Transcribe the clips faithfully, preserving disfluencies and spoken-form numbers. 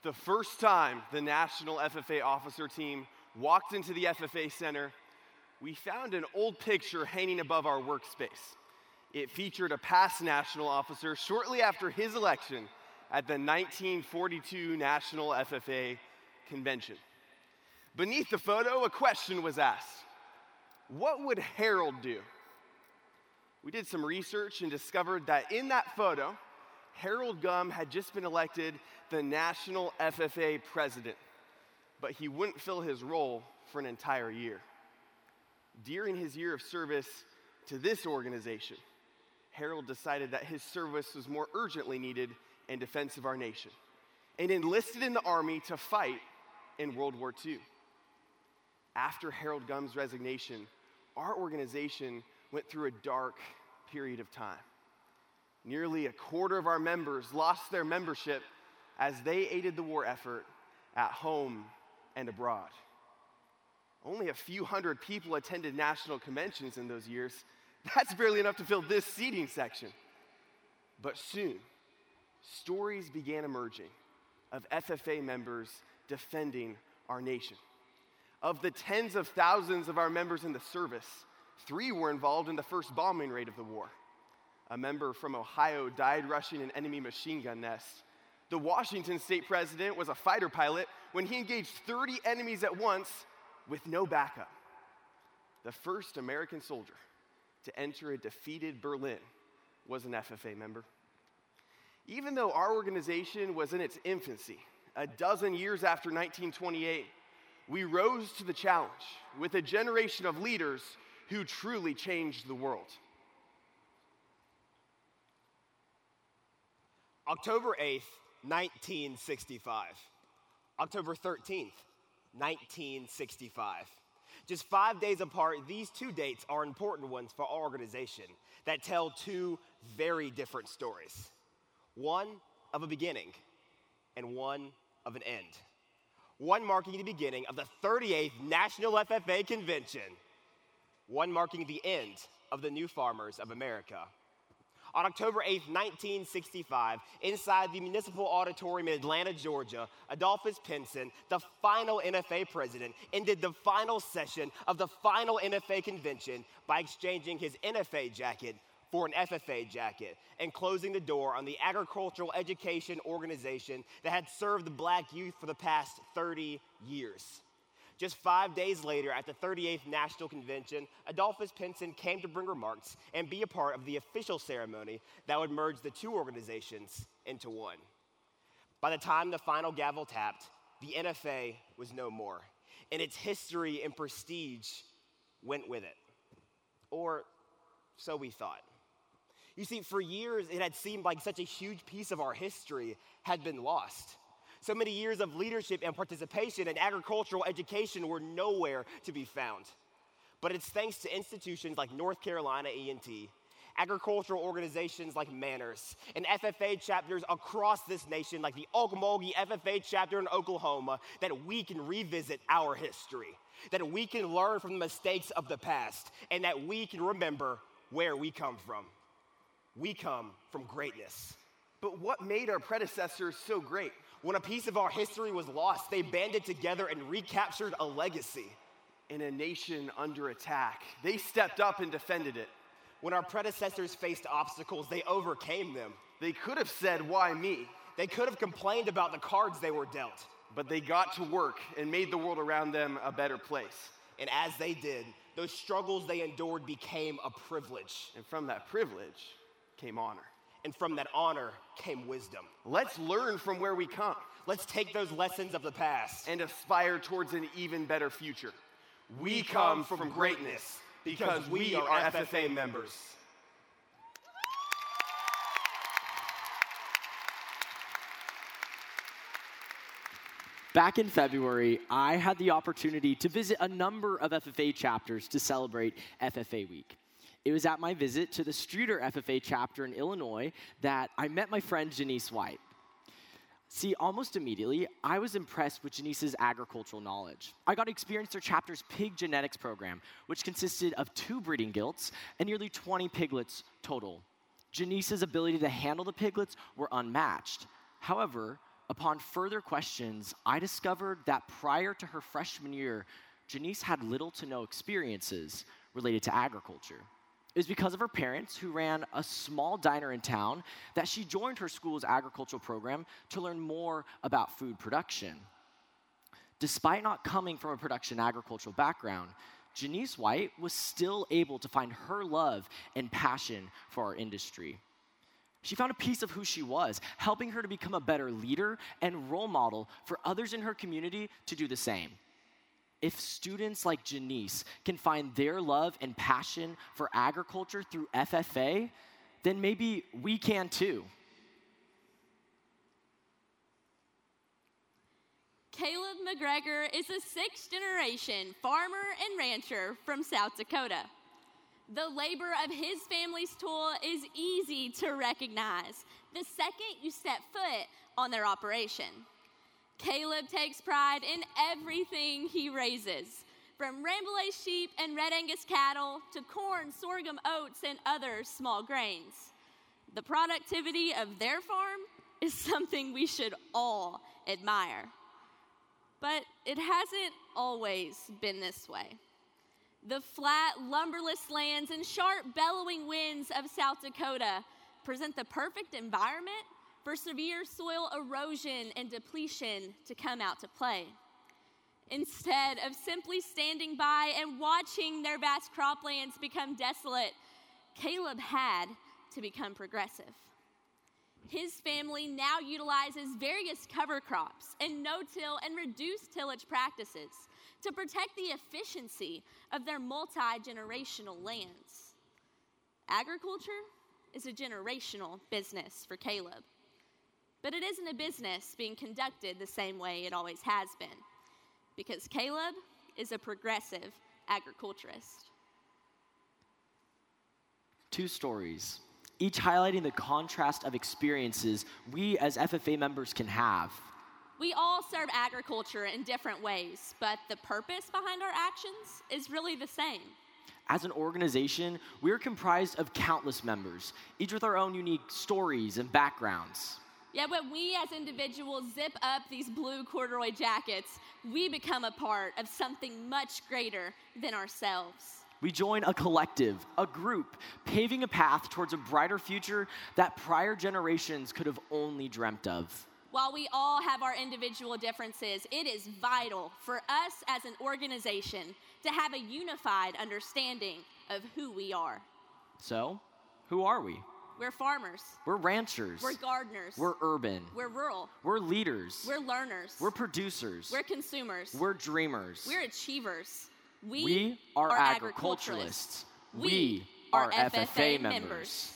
The first time the National F F A officer team walked into the F F A Center, we found an old picture hanging above our workspace. It featured a past national officer shortly after his election at the nineteen forty-two National F F A Convention. Beneath the photo, a question was asked. What would Harold do? We did some research and discovered that in that photo, Harold Gumm had just been elected the National F F A president, but he wouldn't fill his role for an entire year. During his year of service to this organization, Harold decided that his service was more urgently needed in defense of our nation and enlisted in the Army to fight in World War Two. After Harold Gumm's resignation, our organization went through a dark period of time. Nearly a quarter of our members lost their membership as they aided the war effort at home and abroad. Only a few hundred people attended national conventions in those years. That's barely enough to fill this seating section. But soon, stories began emerging of F F A members defending our nation. Of the tens of thousands of our members in the service, three were involved in the first bombing raid of the war. A member from Ohio died rushing an enemy machine gun nest. The Washington state president was a fighter pilot when he engaged thirty enemies at once with no backup. The first American soldier to enter a defeated Berlin was an F F A member. Even though our organization was in its infancy, a dozen years after nineteen twenty-eight, we rose to the challenge with a generation of leaders who truly changed the world. October eighth, nineteen sixty-five. October thirteenth, nineteen sixty-five. Just five days apart, these two dates are important ones for our organization that tell two very different stories. One of a beginning and one of an end. One marking the beginning of the thirty-eighth National F F A Convention. One marking the end of the New Farmers of America. On October eighth, nineteen sixty-five, inside the Municipal Auditorium in Atlanta, Georgia, Adolphus Pinson, the final N F A president, ended the final session of the final N F A convention by exchanging his N F A jacket for an F F A jacket and closing the door on the agricultural education organization that had served the black youth for the past thirty years. Just five days later, at the thirty-eighth National Convention, Adolphus Pinson came to bring remarks and be a part of the official ceremony that would merge the two organizations into one. By the time the final gavel tapped, the N F A was no more, and its history and prestige went with it. Or so we thought. You see, for years, it had seemed like such a huge piece of our history had been lost. So many years of leadership and participation in agricultural education were nowhere to be found. But it's thanks to institutions like North Carolina E and T, agricultural organizations like Manners, and F F A chapters across this nation like the Ocmulgee F F A chapter in Oklahoma that we can revisit our history, that we can learn from the mistakes of the past, and that we can remember where we come from. We come from greatness. But what made our predecessors so great? When a piece of our history was lost, they banded together and recaptured a legacy. In a nation under attack, they stepped up and defended it. When our predecessors faced obstacles, they overcame them. They could have said, "Why me?" They could have complained about the cards they were dealt. But they got to work and made the world around them a better place. And as they did, those struggles they endured became a privilege. And from that privilege came honor. And from that honor came wisdom. Let's learn from where we come. Let's take those lessons of the past and aspire towards an even better future. We, we come from, from greatness because, because we are F F A members. Back in February, I had the opportunity to visit a number of F F A chapters to celebrate F F A Week. It was at my visit to the Streeter F F A chapter in Illinois that I met my friend Janice White. See, almost immediately, I was impressed with Janice's agricultural knowledge. I got to experience their chapter's pig genetics program, which consisted of two breeding gilts and nearly twenty piglets total. Janice's ability to handle the piglets were unmatched. However, Upon further questions, I discovered that prior to her freshman year, Janice had little to no experiences related to agriculture. It was because of her parents, who ran a small diner in town, that she joined her school's agricultural program to learn more about food production. Despite not coming from a production agricultural background, Janice White was still able to find her love and passion for our industry. She found a piece of who she was, helping her to become a better leader and role model for others in her community to do the same. If students like Janice can find their love and passion for agriculture through F F A, then maybe we can too. Caleb McGregor is a sixth-generation farmer and rancher from South Dakota. The labor of his family's toil is easy to recognize the second you step foot on their operation. Caleb takes pride in everything he raises, from Rambouillet sheep and Red Angus cattle to corn, sorghum, oats, and other small grains. The productivity of their farm is something we should all admire. But it hasn't always been this way. The flat, lumberless lands and sharp, bellowing winds of South Dakota present the perfect environment for severe soil erosion and depletion to come out to play. Instead of simply standing by and watching their vast croplands become desolate, Caleb had to become progressive. His family now utilizes various cover crops and no-till and reduced tillage practices to protect the efficiency of their multi-generational lands. Agriculture is a generational business for Caleb, but it isn't a business being conducted the same way it always has been, because Caleb is a progressive agriculturist. Two stories, each highlighting the contrast of experiences we as F F A members can have. We all serve agriculture in different ways, but the purpose behind our actions is really the same. As an organization, we are comprised of countless members, each with our own unique stories and backgrounds. Yet when we as individuals zip up these blue corduroy jackets, we become a part of something much greater than ourselves. We join a collective, a group, paving a path towards a brighter future that prior generations could have only dreamt of. While we all have our individual differences, it is vital for us as an organization to have a unified understanding of who we are. So, who are we? We're farmers. We're ranchers. We're gardeners. We're urban. We're rural. We're leaders. We're learners. We're producers. We're consumers. We're dreamers. We're achievers. We, we are, are agriculturalists. agriculturalists. We are F F A members.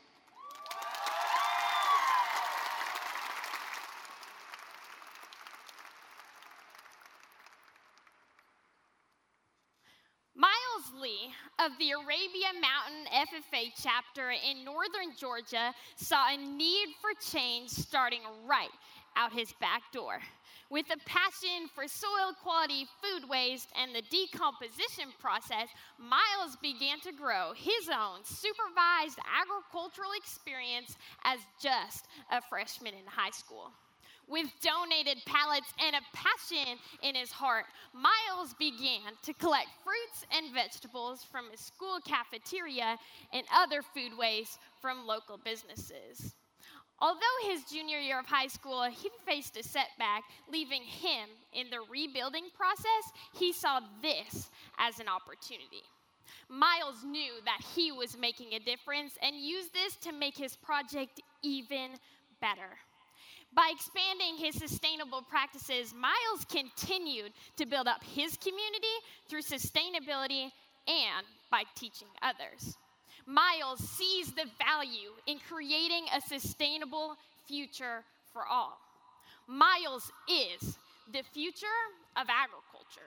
Miles Lee of the Arabia Mountain F F A chapter in northern Georgia saw a need for change starting right out his back door. With a passion for soil quality, food waste, and the decomposition process, Miles began to grow his own supervised agricultural experience as just a freshman in high school. With donated pallets and a passion in his heart, Miles began to collect fruits and vegetables from his school cafeteria and other food waste from local businesses. Although his junior year of high school, he faced a setback, leaving him in the rebuilding process, he saw this as an opportunity. Miles knew that he was making a difference and used this to make his project even better. By expanding his sustainable practices, Miles continued to build up his community through sustainability and by teaching others. Miles sees the value in creating a sustainable future for all. Miles is the future of agriculture.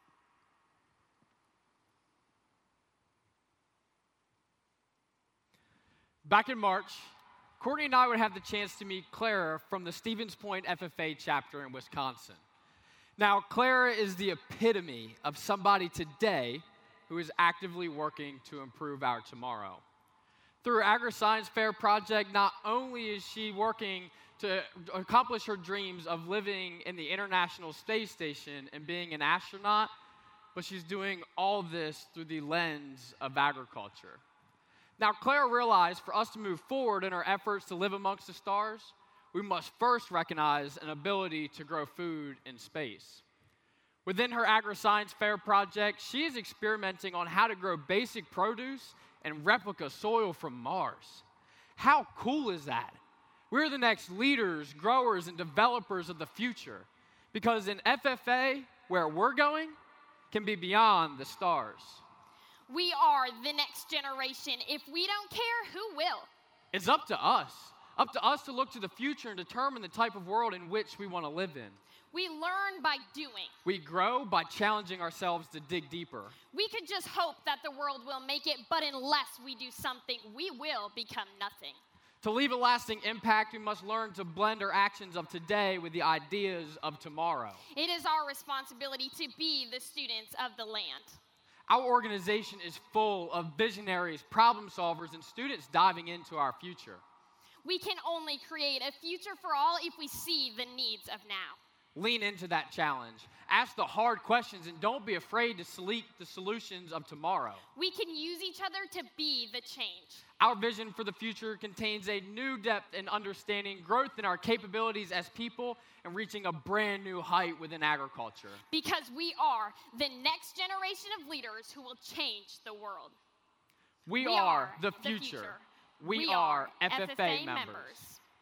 Back in March, Courtney and I would have the chance to meet Clara from the Stevens Point F F A chapter in Wisconsin. Now, Clara is the epitome of somebody today who is actively working to improve our tomorrow. Through Agri-Science Fair project, not only is she working to accomplish her dreams of living in the International Space Station and being an astronaut, but she's doing all this through the lens of agriculture. Now, Clara realized for us to move forward in our efforts to live amongst the stars, we must first recognize an ability to grow food in space. Within her agri-science fair project, she is experimenting on how to grow basic produce and replica soil from Mars. How cool is that? We're the next leaders, growers, and developers of the future, because in F F A, where we're going can be beyond the stars. We are the next generation. If we don't care, who will? It's up to us. Up to us to look to the future and determine the type of world in which we want to live in. We learn by doing. We grow by challenging ourselves to dig deeper. We could just hope that the world will make it, but unless we do something, we will become nothing. To leave a lasting impact, we must learn to blend our actions of today with the ideas of tomorrow. It is our responsibility to be the students of the land. Our organization is full of visionaries, problem solvers, and students diving into our future. We can only create a future for all if we see the needs of now. Lean into that challenge. Ask the hard questions and don't be afraid to seek the solutions of tomorrow. We can use each other to be the change. Our vision for the future contains a new depth in understanding, growth in our capabilities as people, and reaching a brand new height within agriculture. Because we are the next generation of leaders who will change the world. We, we are, are the the future. future. We, we are, are F F A, F F A members. members.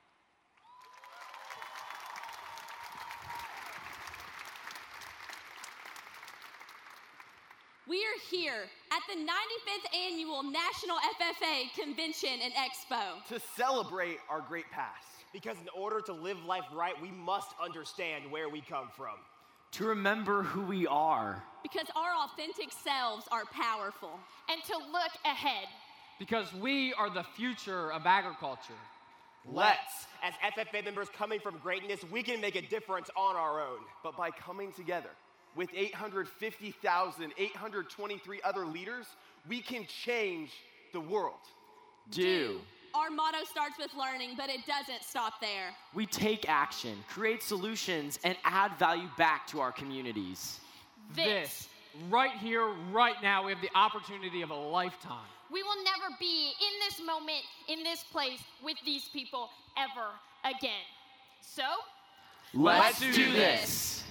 We are here at the ninety-fifth Annual National F F A Convention and Expo to celebrate our great past. Because in order to live life right, we must understand where we come from. To remember who we are. because our authentic selves are powerful. And to look ahead. Because we are the future of agriculture. Let's, as F F A members coming from greatness, we can make a difference on our own. But by coming together with eight hundred fifty thousand eight hundred twenty-three other leaders, we can change the world. Do. Our motto starts with learning, but it doesn't stop there. We take action, create solutions, and add value back to our communities. This, This, right here, right now, we have the opportunity of a lifetime. we will never be in this moment, in this place, with these people ever again. So, Let's do this.